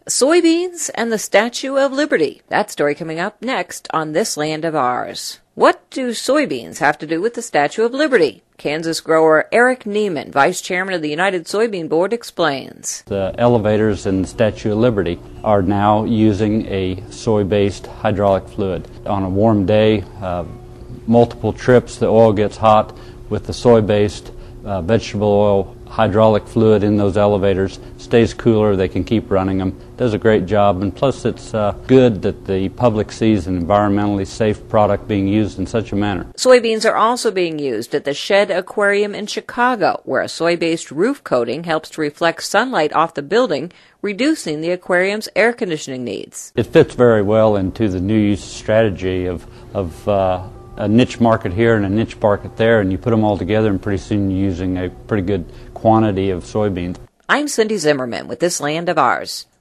Soybeans and the Statue of Liberty. That story coming up next on This Land of Ours. What do soybeans have to do with the Statue of Liberty? Kansas grower Eric Neiman, vice chairman of the United Soybean Board, explains. The elevators in the Statue of Liberty are now using a soy-based hydraulic fluid. On a warm day, multiple trips, the oil gets hot. With the soy-based vegetable oil hydraulic fluid in those elevators, stays cooler, they can keep running them. Does a great job, and plus it's good that the public sees an environmentally safe product being used in such a manner. Soybeans are also being used at the Shed Aquarium in Chicago, where a soy-based roof coating helps to reflect sunlight off the building, reducing the aquarium's air conditioning needs. It fits very well into the new use strategy of a niche market here and a niche market there, and you put them all together and pretty soon you're using a pretty good quantity of soybeans. I'm Cindy Zimmerman with This Land of Ours.